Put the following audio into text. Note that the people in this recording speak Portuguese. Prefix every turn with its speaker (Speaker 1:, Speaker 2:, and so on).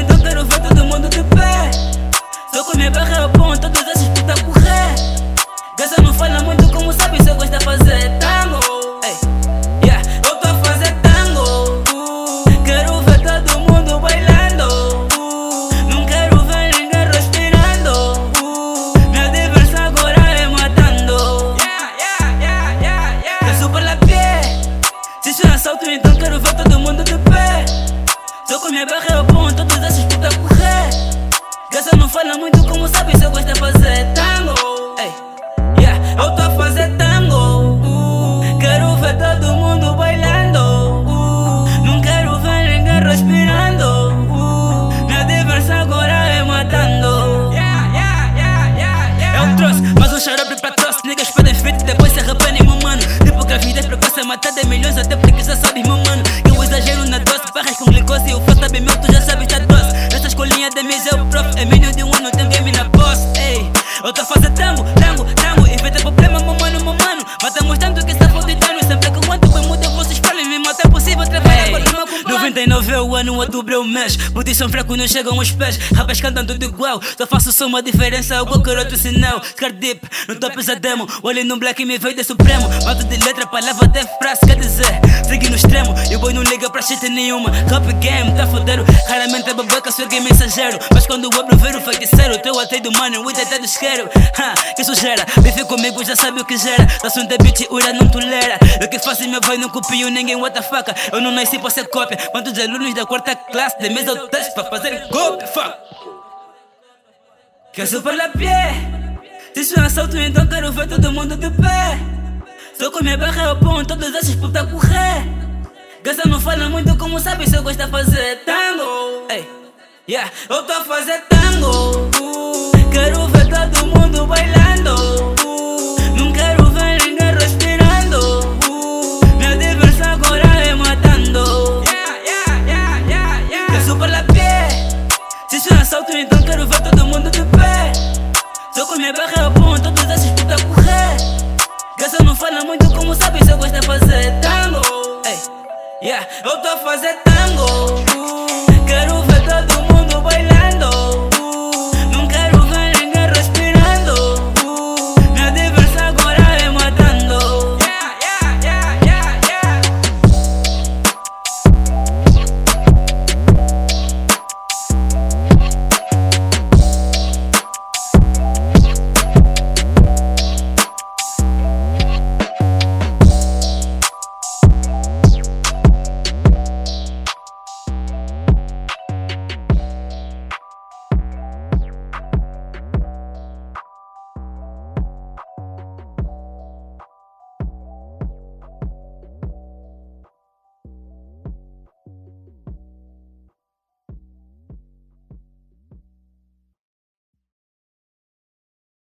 Speaker 1: então quero ver todo mundo de pé. Só com minha barra eu ponho todos esses puta a correr. Gasta não fala muito como sabe se eu gosto de fazer tango. Ei, yeah, eu tô a fazer tango. Quero ver todo mundo bailando. Não quero ver ninguém respirando. Minha diversão agora é matando. Desço pela pé. Se isso é assalto então quero ver todo mundo de pé. Só com minha barra eu ponho todos esses puta a correr. Gasta não fala muito como sabe se eu gosto de fazer tango. Ei, yeah, eu tô a fazer tango. Quero ver todo mundo bailando. Não quero ver ninguém respirando. Minha diversão agora é matando. Eu trouxe mais um xarope pra tosse. Niggas pedem feito depois se arrependem, meu mano. Tipo gravidez precoce, matar 10 milhões até porque já sabes, meu mano. Eu exagero na dose, barras com glicose. E o flow tá bem meu, tu já sabes, tá doce. Essa escolinha de mim é o prof. É menino de um ano, tem game na boss. Ei, eu tô a fazer tango. Inventa problema, meu mano. Matamos tanto que está fodidano. Sempre que eu ando bem muda, vocês falam. Mesmo até possível trabalhar agora numa companhia. 99 é o ano, outubro é o mês. Putos são fracos, não chegam aos pés. Rapaz cantando tudo igual. Só faço só uma diferença, ou qualquer outro sinal. Scar deep, não tô pesademo. Olho no black e me veio de supremo. Mato de letra, palavra até frase, quer dizer. Segue no extremo, e o boy não liga pra shit nenhuma. Rap game, tá fodeiro. Raramente é babaca, sou game mensageiro. Mas quando eu abro, ver o feiticeiro. Teu atei do money, o até do isqueiro. Que sujeira, bife comigo já sabe o que gera. Se assunto é bitch, ura não tolera. Eu que faço meu vai, não copio ninguém, what the fuck. Eu não nasci pra ser cópia. Quantos alunos da quarta classe de mesa eu teste pra fazer cópia, fuck. Quer super la pé. Se isso é assalto, então quero ver todo mundo de pé. Só com minha barra eu ponho todos esses puta a correr. Gasta não fala muito como sabe se eu gosto de fazer tango. Ei, yeah, eu tô a fazer tango. Quero ver todo mundo bailando. Não quero ver ninguém respirando. Minha diversão agora é matando. Desço pela pé. Se isso é assalto, então quero ver todo mundo de pé. Só com minha barra eu ponho todos esses puta a correr. Gasta não fala muito como sabe se eu gosto de fazer tango. Ei, yeah, eu tô a fazer tango. Quero